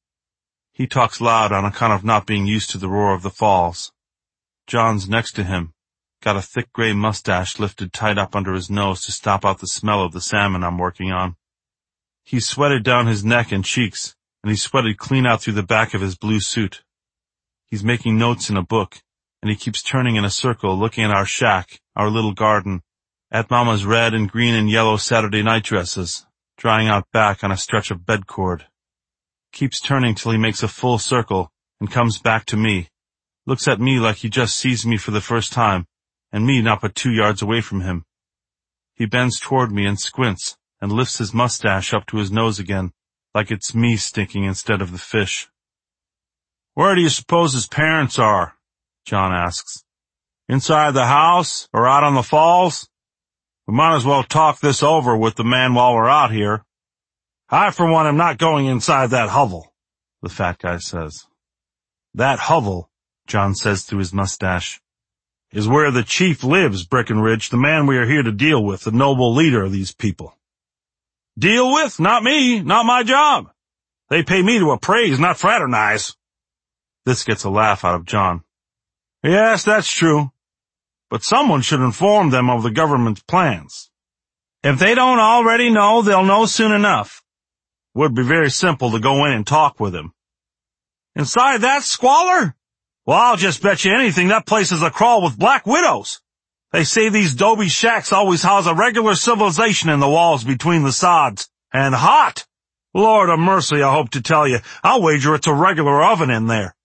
He talks loud on account of not being used to the roar of the falls. John's next to him, got a thick gray mustache lifted tight up under his nose to stop out the smell of the salmon I'm working on. He's sweated down his neck and cheeks, and he's sweated clean out through the back of his blue suit. He's making notes in a book, and he keeps turning in a circle, looking at our shack, our little garden, at Mama's red and green and yellow Saturday night dresses, drying out back on a stretch of bedcord. Keeps turning till he makes a full circle and comes back to me, looks at me like he just sees me for the first time, and me not but 2 yards away from him. He bends toward me and squints and lifts his mustache up to his nose again, like it's me stinking instead of the fish. "Where do you suppose his parents are?" John asks. "Inside the house or out on the falls? We might as well talk this over with the man while we're out here." "I, for one, am not going inside that hovel," the fat guy says. "That hovel," John says through his mustache, "is where the chief lives, Breckenridge, the man we are here to deal with, the noble leader of these people." "Deal with? Not me. Not my job. They pay me to appraise, not fraternize." This gets a laugh out of John. "Yes, that's true. But someone should inform them of the government's plans. If they don't already know, they'll know soon enough. Would be very simple to go in and talk with him." "Inside that squalor? Well, I'll just bet you anything that place is a crawl with black widows. They say these 'dobe shacks always house a regular civilization in the walls between the sods. And hot! Lord of mercy, I hope to tell you, I'll wager it's a regular oven in there.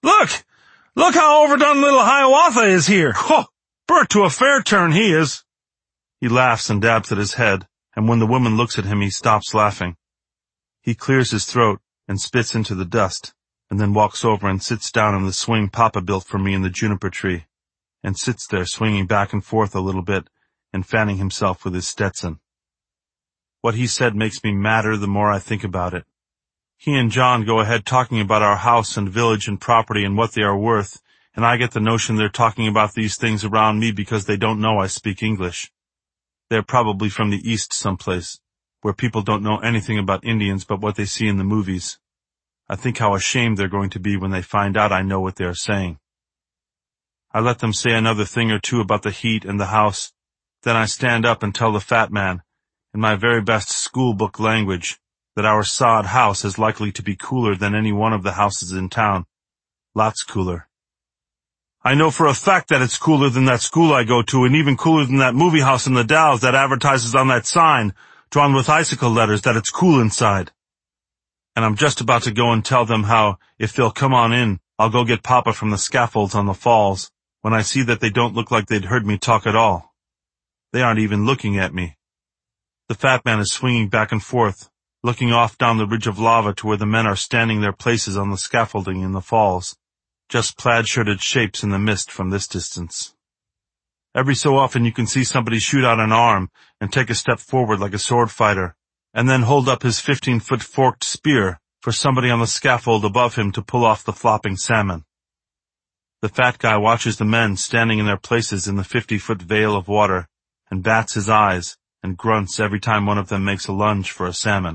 Look how overdone little Hiawatha is here. Ho! Bert to a fair turn he is." He laughs and dabs at his head, and when the woman looks at him, he stops laughing. He clears his throat and spits into the dust, and then walks over and sits down in the swing Papa built for me in the juniper tree, and sits there swinging back and forth a little bit and fanning himself with his Stetson. What he said makes me madder the more I think about it. He and John go ahead talking about our house and village and property and what they are worth, and I get the notion they're talking about these things around me because they don't know I speak English. They're probably from the East someplace, where people don't know anything about Indians but what they see in the movies. I think how ashamed they're going to be when they find out I know what they are saying. I let them say another thing or two about the heat and the house. Then I stand up and tell the fat man, in my very best schoolbook language, that our sod house is likely to be cooler than any one of the houses in town. Lots cooler. I know for a fact that it's cooler than that school I go to, and even cooler than that movie house in the Dalles that advertises on that sign, drawn with icicle letters, that it's cool inside. And I'm just about to go and tell them how, if they'll come on in, I'll go get Papa from the scaffolds on the falls, when I see that they don't look like they'd heard me talk at all. They aren't even looking at me. The fat man is swinging back and forth, looking off down the ridge of lava to where the men are standing their places on the scaffolding in the falls, just plaid-shirted shapes in the mist from this distance. Every so often you can see somebody shoot out an arm and take a step forward like a sword fighter, and then hold up his 15-foot forked spear for somebody on the scaffold above him to pull off the flopping salmon. The fat guy watches the men standing in their places in the 50-foot veil of water and bats his eyes and grunts every time one of them makes a lunge for a salmon.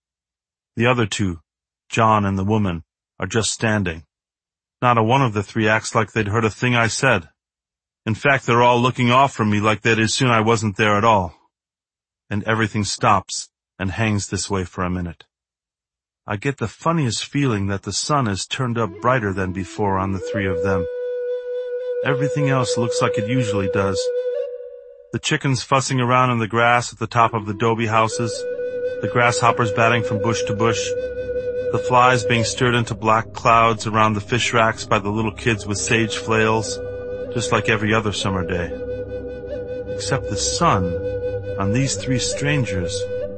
The other two, John and the woman, are just standing. Not a one of the three acts like they'd heard a thing I said. In fact, they're all looking off from me like they'd as soon I wasn't there at all. And everything stops and hangs this way for a minute. I get the funniest feeling that the sun is turned up brighter than before on the three of them. Everything else looks like it usually does. The chickens fussing around in the grass at the top of the adobe houses, the grasshoppers batting from bush to bush, the flies being stirred into black clouds around the fish racks by the little kids with sage flails, just like every other summer day. Except the sun, on these three strangers,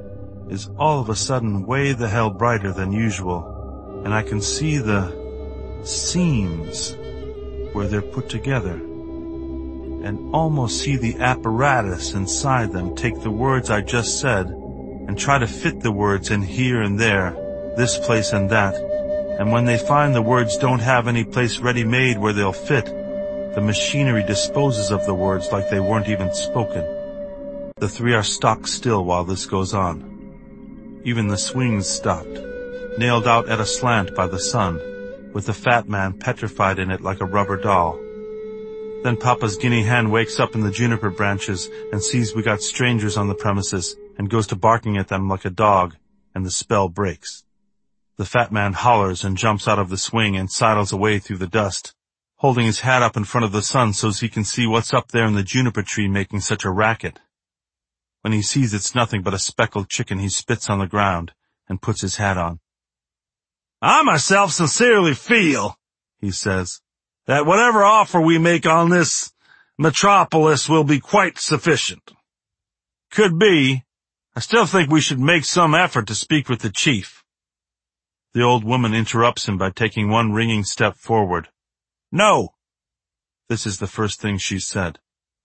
is all of a sudden way the hell brighter than usual, and I can see the seams where they're put together, and almost see the apparatus inside them take the words I just said and try to fit the words in here and there, this place and that, and when they find the words don't have any place ready-made where they'll fit, the machinery disposes of the words like they weren't even spoken. The three are stock still while this goes on. Even the swings stopped, nailed out at a slant by the sun, with the fat man petrified in it like a rubber doll. Then Papa's guinea hen wakes up in the juniper branches and sees we got strangers on the premises and goes to barking at them like a dog, and the spell breaks. The fat man hollers and jumps out of the swing and sidles away through the dust, holding his hat up in front of the sun so's he can see what's up there in the juniper tree making such a racket. When he sees it's nothing but a speckled chicken, he spits on the ground and puts his hat on. I myself sincerely feel, he says, that whatever offer we make on this metropolis will be quite sufficient. Could be. I still think we should make some effort to speak with the chief. The old woman interrupts him by taking one ringing step forward. No. This is the first thing she's said.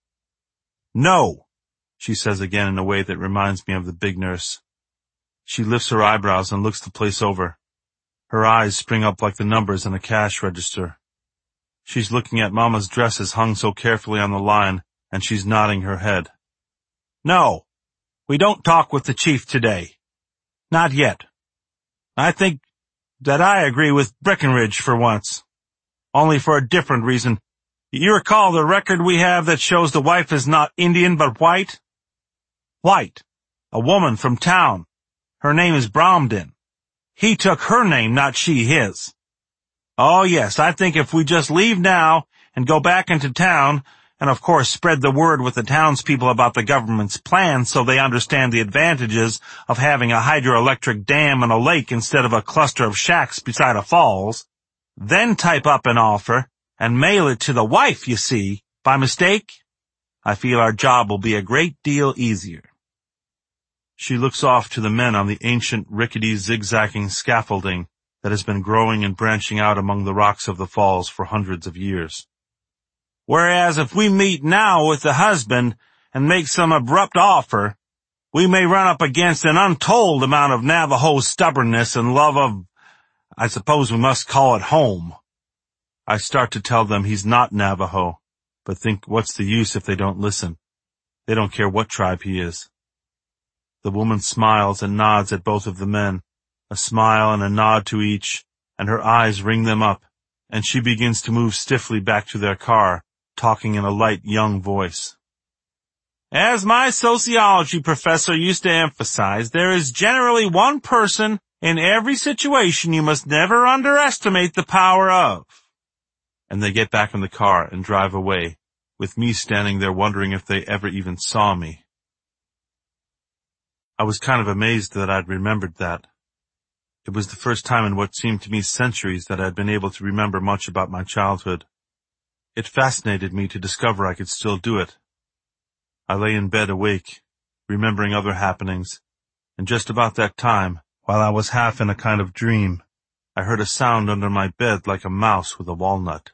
No, she says again in a way that reminds me of the big nurse. She lifts her eyebrows and looks the place over. Her eyes spring up like the numbers in a cash register. She's looking at Mama's dresses hung so carefully on the line, and she's nodding her head. No, we don't talk with the chief today. Not yet. I think that I agree with Breckenridge for once. Only for a different reason. You recall the record we have that shows the wife is not Indian but white? White. A woman from town. Her name is Bromden. He took her name, not she his. Oh yes, I think if we just leave now and go back into town, and of course spread the word with the townspeople about the government's plan so they understand the advantages of having a hydroelectric dam and a lake instead of a cluster of shacks beside a falls, then type up an offer and mail it to the wife, you see, by mistake, I feel our job will be a great deal easier. She looks off to the men on the ancient, rickety, zigzagging scaffolding that has been growing and branching out among the rocks of the falls for hundreds of years. Whereas if we meet now with the husband and make some abrupt offer, we may run up against an untold amount of Navajo stubbornness and love of, I suppose we must call it home. I start to tell them he's not Navajo, but think what's the use if they don't listen? They don't care what tribe he is. The woman smiles and nods at both of the men, a smile and a nod to each, and her eyes ring them up, and she begins to move stiffly back to their car, talking in a light young voice. As my sociology professor used to emphasize, there is generally one person in every situation you must never underestimate the power of. And they get back in the car and drive away, with me standing there wondering if they ever even saw me. I was kind of amazed that I'd remembered that. It was the first time in what seemed to me centuries that I'd been able to remember much about my childhood. It fascinated me to discover I could still do it. I lay in bed awake, remembering other happenings, and just about that time, while I was half in a kind of dream, I heard a sound under my bed like a mouse with a walnut.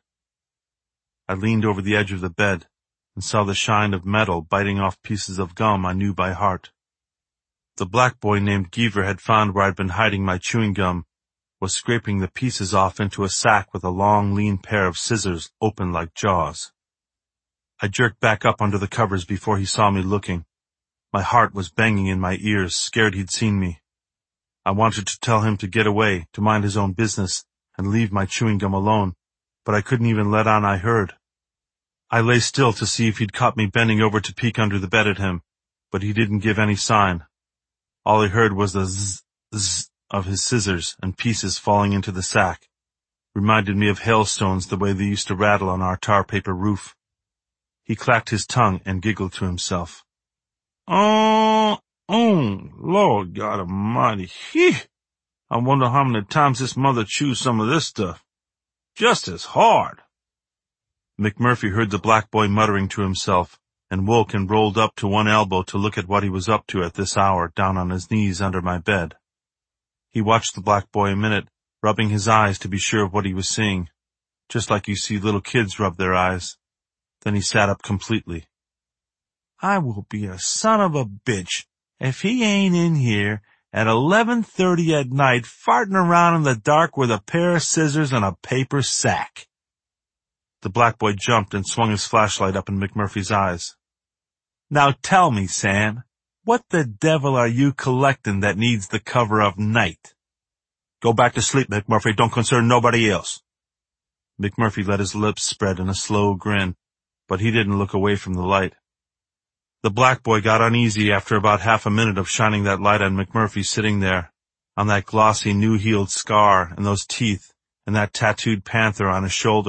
I leaned over the edge of the bed and saw the shine of metal biting off pieces of gum I knew by heart. The black boy named Geever had found where I'd been hiding my chewing gum, was scraping the pieces off into a sack with a long, lean pair of scissors open like jaws. I jerked back up under the covers before he saw me looking. My heart was banging in my ears, scared he'd seen me. I wanted to tell him to get away, to mind his own business, and leave my chewing gum alone, but I couldn't even let on I heard. I lay still to see if he'd caught me bending over to peek under the bed at him, but he didn't give any sign. All I heard was the zzz, zzz of his scissors and pieces falling into the sack. Reminded me of hailstones the way they used to rattle on our tar paper roof. He clacked his tongue and giggled to himself. Lord God Almighty. I wonder how many times this mother chews some of this stuff. Just as hard. McMurphy heard the black boy muttering to himself, and woke and rolled up to one elbow to look at what he was up to at this hour, down on his knees under my bed. He watched the black boy a minute, rubbing his eyes to be sure of what he was seeing, just like you see little kids rub their eyes. Then he sat up completely. I will be a son of a bitch if he ain't in here at 11:30 at night farting around in the dark with a pair of scissors and a paper sack. The black boy jumped and swung his flashlight up in McMurphy's eyes. Now tell me, Sam, what the devil are you collecting that needs the cover of night? Go back to sleep, McMurphy. Don't concern nobody else. McMurphy let his lips spread in a slow grin, but he didn't look away from the light. The black boy got uneasy after about half a minute of shining that light on McMurphy sitting there, on that glossy new-healed scar and those teeth and that tattooed panther on his shoulder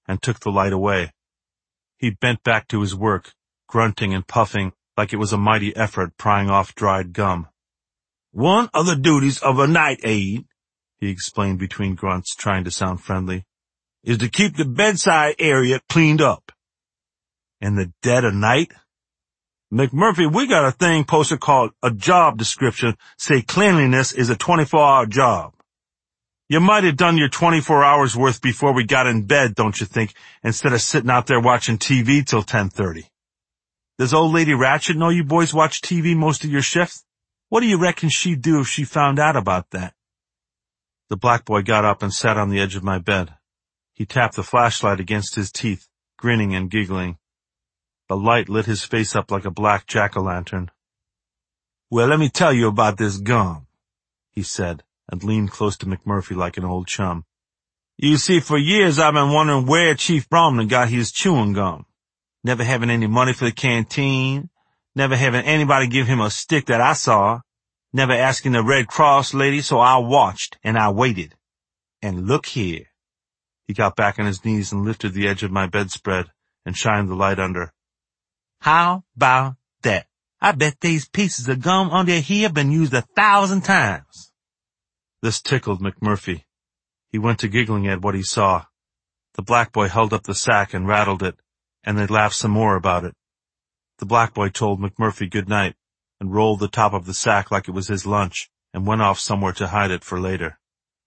and took the light away. He bent back to his work, grunting and puffing like it was a mighty effort prying off dried gum. "One of the duties of a night aide," he explained between grunts, trying to sound friendly, "is to keep the bedside area cleaned up." "In the dead of night?" "McMurphy, we got a thing posted called a job description, say cleanliness is a 24-hour job. You might have done your 24 hours worth before we got in bed, don't you think, instead of sitting out there watching TV till 10:30. Does old lady Ratchet know you boys watch TV most of your shifts? What do you reckon she'd do if she found out about that?" The black boy got up and sat on the edge of my bed. He tapped the flashlight against his teeth, grinning and giggling. The light lit his face up like a black jack-o'-lantern. "Well, let me tell you about this gum," he said, and leaned close to McMurphy like an old chum. "You see, for years I've been wondering where Chief Bromlin got his chewing gum. Never having any money for the canteen, never having anybody give him a stick that I saw, never asking the Red Cross lady, so I watched and I waited. And look here." He got back on his knees and lifted the edge of my bedspread and shined the light under. "How about that? I bet these pieces of gum under here been used 1,000 times. This tickled McMurphy. He went to giggling at what he saw. The black boy held up the sack and rattled it, and they laughed some more about it. The black boy told McMurphy good night and rolled the top of the sack like it was his lunch and went off somewhere to hide it for later.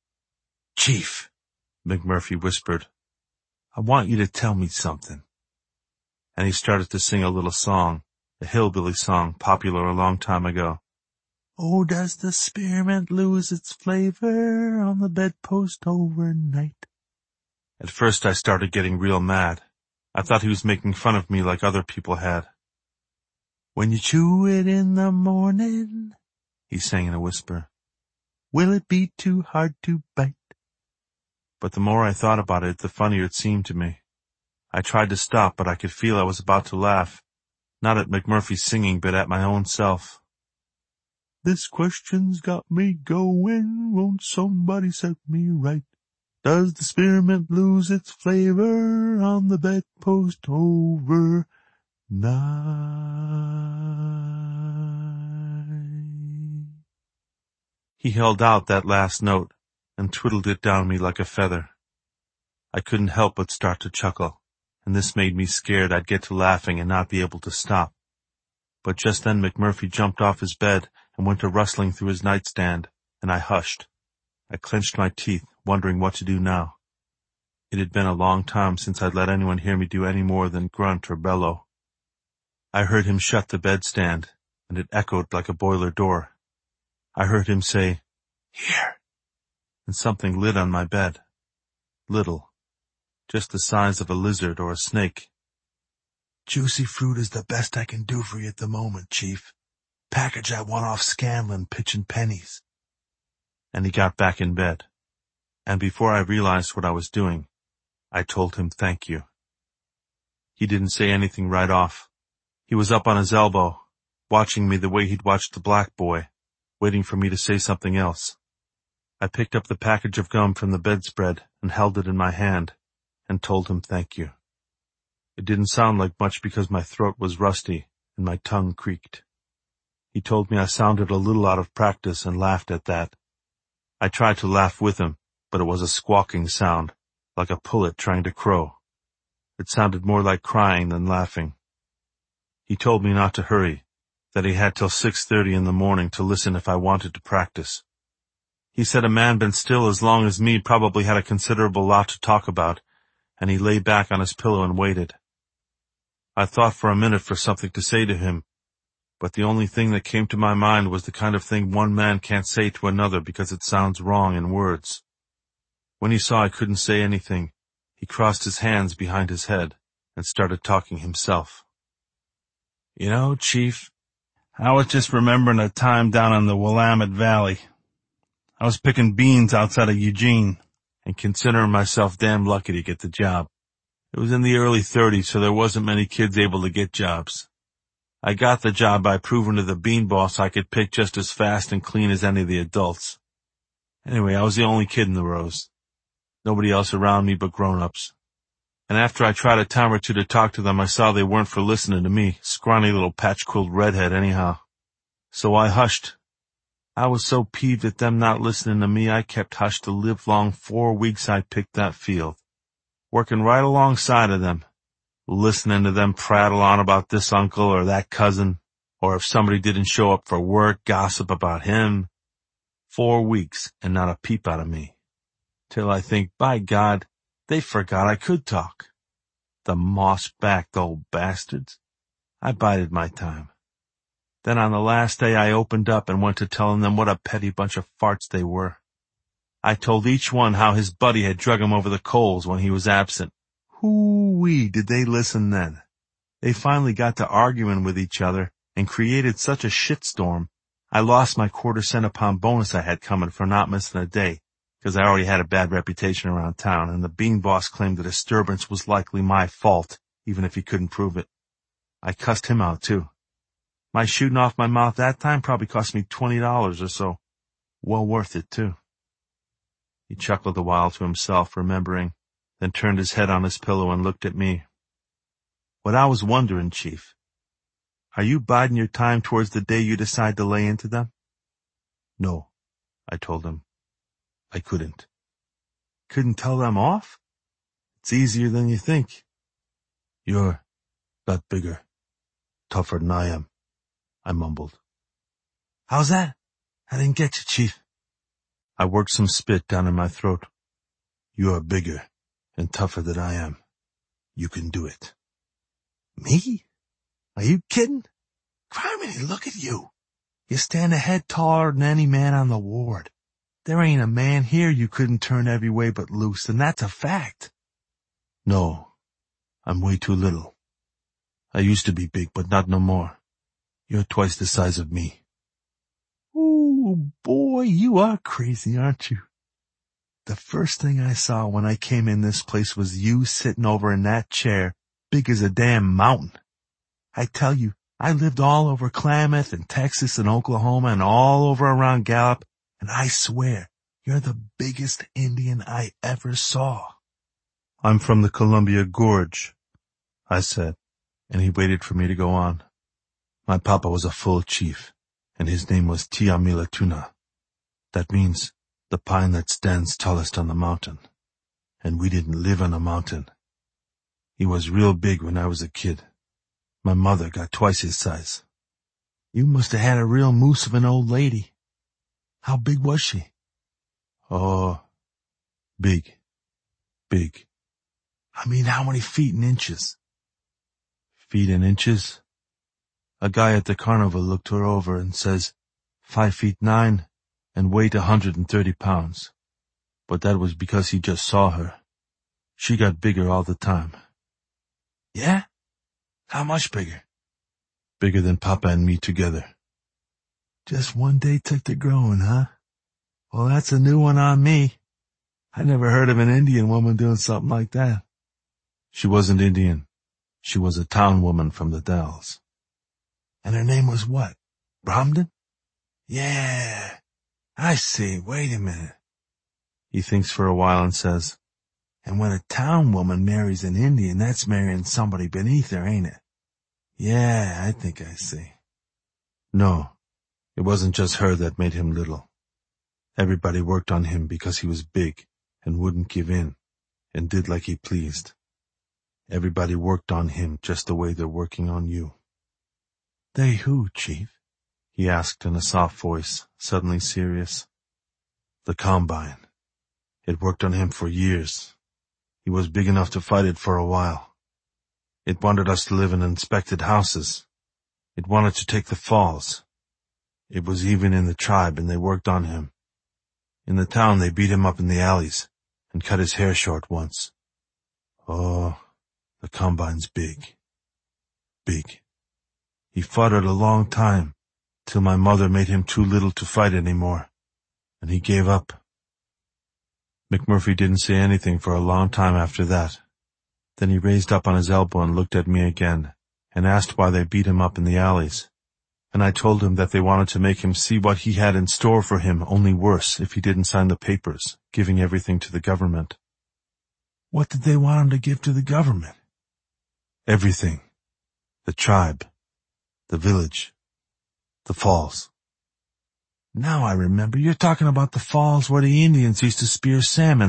"Chief," McMurphy whispered, "I want you to tell me something." And he started to sing a little song, a hillbilly song popular a long time ago. "Oh, does the spearmint lose its flavor on the bedpost overnight?" At first I started getting real mad. I thought he was making fun of me like other people had. "When you chew it in the morning," he sang in a whisper, "will it be too hard to bite?" But the more I thought about it, the funnier it seemed to me. I tried to stop, but I could feel I was about to laugh, not at McMurphy's singing, but at my own self. "This question's got me going, won't somebody set me right? Does the spearmint lose its flavor on the bedpost overnight?" He held out that last note and twiddled it down me like a feather. I couldn't help but start to chuckle, and this made me scared I'd get to laughing and not be able to stop. But just then McMurphy jumped off his bed and went to rustling through his nightstand, and I hushed. I clenched my teeth, wondering what to do now. It had been a long time since I'd let anyone hear me do any more than grunt or bellow. I heard him shut the bedstand, and it echoed like a boiler door. I heard him say, "Here," and something lit on my bed. Little. Just the size of a lizard or a snake. "Juicy fruit is the best I can do for you at the moment, Chief. Package I won off Scanlon pitching pennies." And he got back in bed. And before I realized what I was doing, I told him thank you. He didn't say anything right off. He was up on his elbow, watching me the way he'd watched the black boy, waiting for me to say something else. I picked up the package of gum from the bedspread and held it in my hand, and told him thank you. It didn't sound like much because my throat was rusty and my tongue creaked. He told me I sounded a little out of practice and laughed at that. I tried to laugh with him, but it was a squawking sound, like a pullet trying to crow. It sounded more like crying than laughing. He told me not to hurry, that he had till 6:30 in the morning to listen if I wanted to practice. He said a man been still as long as me probably had a considerable lot to talk about, and he lay back on his pillow and waited. I thought for a minute for something to say to him, but the only thing that came to my mind was the kind of thing one man can't say to another because it sounds wrong in words. When he saw I couldn't say anything, he crossed his hands behind his head and started talking himself. "You know, Chief, I was just remembering a time down in the Willamette Valley. I was picking beans outside of Eugene and considering myself damn lucky to get the job. It was in the early 30s, so there wasn't many kids able to get jobs. I got the job by proving to the bean boss I could pick just as fast and clean as any of the adults. Anyway, I was the only kid in the rows. Nobody else around me but grown-ups. and after I tried a time or two to talk to them, I saw they weren't for listening to me, scrawny little patch-quilled redhead anyhow. So I hushed. I was so peeved at them not listening to me, I kept hushed the livelong 4 weeks I picked that field, working right alongside of them, listening to them prattle on about this uncle or that cousin, or if somebody didn't show up for work, gossip about him. 4 weeks and not a peep out of me. Till I think, by God, they forgot I could talk. The moss-backed old bastards. I bided my time. Then on the last day I opened up and went to telling them what a petty bunch of farts they were. I told each one how his buddy had drug him over the coals when he was absent. Hoo-wee, did they listen then. They finally got to arguing with each other and created such a shitstorm, I lost my quarter-cent a pound bonus I had coming for not missing a day, because I already had a bad reputation around town, and the bean boss claimed the disturbance was likely my fault, even if he couldn't prove it. I cussed him out, too. My shooting off my mouth that time probably cost me $20 or so. Well worth it, too. He chuckled a while to himself, remembering, then turned his head on his pillow and looked at me. What I was wondering, Chief, are you biding your time towards the day you decide to lay into them? No, I told him. I couldn't. Couldn't tell them off? It's easier than you think. You're a lot bigger, tougher than I am, I mumbled. How's that? I didn't get you, Chief. I worked some spit down in my throat. You're bigger and tougher than I am. You can do it. Me? Are you kidding? Criminy, look at you. You stand a head taller than any man on the ward. There ain't a man here you couldn't turn every way but loose, and that's a fact. No, I'm way too little. I used to be big, but not no more. You're twice the size of me. Ooh, boy, you are crazy, aren't you? The first thing I saw when I came in this place was you sitting over in that chair, big as a damn mountain. I tell you, I lived all over Klamath and Texas and Oklahoma and all over around Gallup, and I swear, you're the biggest Indian I ever saw. I'm from the Columbia Gorge, I said, and he waited for me to go on. My papa was a full chief, and his name was Tiamilatuna. That means the pine that stands tallest on the mountain. And we didn't live on a mountain. He was real big when I was a kid. My mother got twice his size. You must have had a real moose of an old lady. How big was she? Oh, big. Big. I mean, how many feet and inches? Feet and inches? A guy at the carnival looked her over and says, 5'9" and weighed 130 pounds. But that was because he just saw her. She got bigger all the time. Yeah? How much bigger? Bigger than Papa and me together. Just one day took to growing, huh? Well, that's a new one on me. I never heard of an Indian woman doing something like that. She wasn't Indian. She was a town woman from the Dells. And her name was what? Bromden? Yeah, I see. Wait a minute. He thinks for a while and says, and when a town woman marries an Indian, that's marrying somebody beneath her, ain't it? Yeah, I think I see. No, it wasn't just her that made him little. Everybody worked on him because he was big and wouldn't give in and did like he pleased. Everybody worked on him just the way they're working on you. They who, Chief? He asked in a soft voice, suddenly serious. The Combine. It worked on him for years. He was big enough to fight it for a while. It wanted us to live in inspected houses. It wanted to take the falls. It was even in the tribe, and they worked on him. In the town, they beat him up in the alleys and cut his hair short once. Oh, the Combine's big. Big. He fought it a long time, till my mother made him too little to fight anymore, and he gave up. McMurphy didn't say anything for a long time after that. Then he raised up on his elbow and looked at me again, and asked why they beat him up in the alleys. And I told him that they wanted to make him see what he had in store for him, only worse, if he didn't sign the papers, giving everything to the government. What did they want him to give to the government? Everything. The tribe. The village. The falls. Now I remember, you're talking about the falls where the Indians used to spear salmon